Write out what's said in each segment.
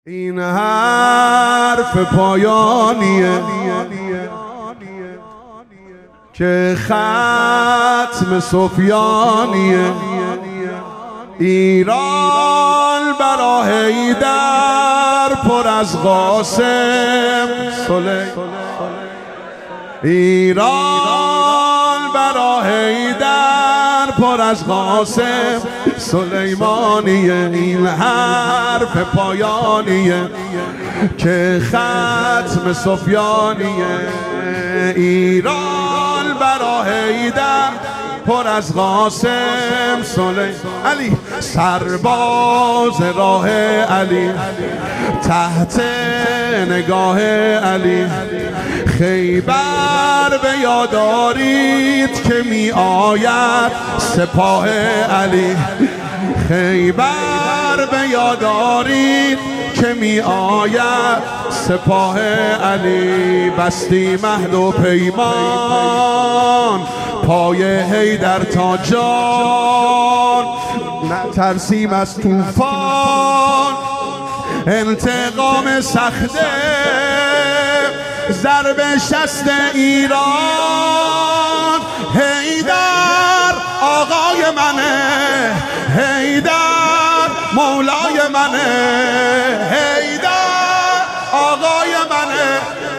این حرف پایانیه که ختم سفیانیه. ایران برا حیدر پر از قاسم ایران برا حیدر پر از قاسم سلیمانیه. این حرف پایانیه که ختم سفیانیه. ایران برا حیدر پر از قاسم علی سرباز راه علی تحت نگاه علی. خیبر به یاد دارید که می آید سپاه علی. خیبر به یاد دارید که می آید سپاه علی. بستی مهد و پیمان پای حیدر تا جان. نترسیم از طوفان انتقام سخته ضرب شست ایران. حیدر آقای منه، حیدر مولای منه، حیدر آقای منه،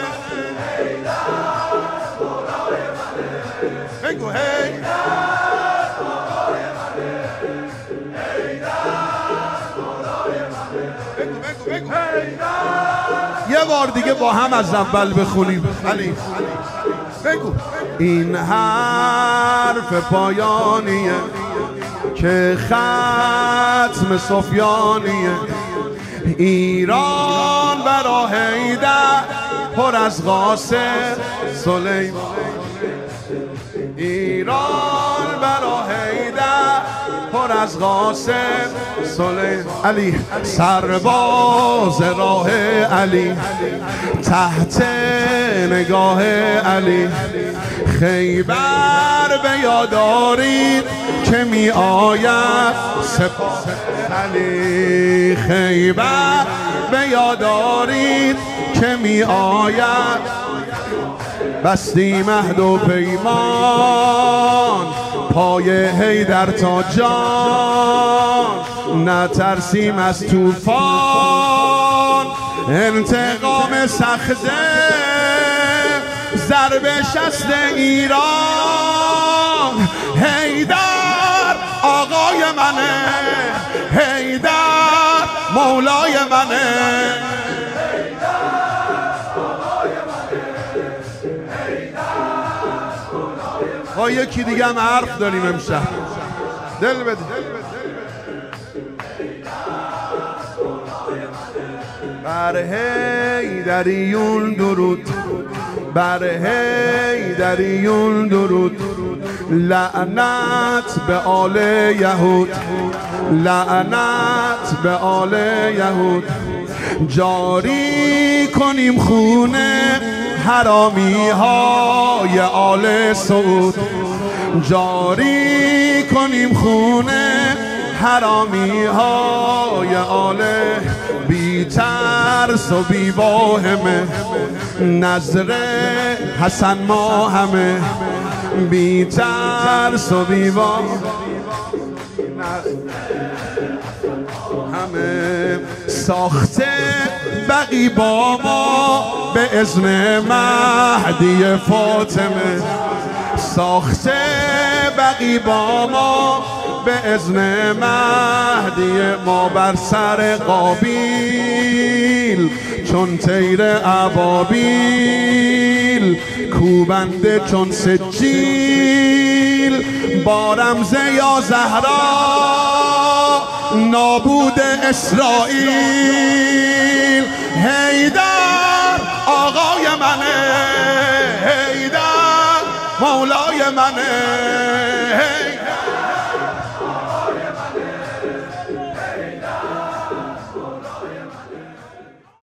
حیدر مولای منه. بگو حیدر آقای منه، حیدر مولای منه. بگو حیدر. یه بار دیگه با هم از اول بخونیم علی. بگو این حرف پایانیه که ختم سفیانیه. ایران برا حیدر پر از قاسم سلیمان. ایران برا حیدر پر از قاسم سلیمان. علی سرباز راه علی تحت نگاه علی. خیبر به یاد دارید که می آید سپاه علی. خیبر به یاد دارید که می آید. بستی مهد و پیمان پای حیدر تا جان. نترسیم از طوفان انتقام سخته ضرب شست ایران. حیدر آقای منه، حیدر مولای منه، با یکی دیگه هم حرف داریم امشب. دل بده. بر حیدریون درود، بر حیدریون درود. لعنت به آل یهود، لعنت به آل یهود. جاری کنیم خونه حرامی های آل سعود. جاری کنیم خونه حرامی های آل. بی ترس و بی واهمه نظر حسن ما همه. بی ترس و بی واهمه همه. ساخته بقی با ما به اذن مهدی فاطمه. ساخته بقی با ما به اذن مهدی. ما بر سر قابیل چون طیر ابابیل کوبنده چون سجیل. با رمز یا زهرا نابود اسرائیل. حیدر آقای منه، حیدر مولای منه.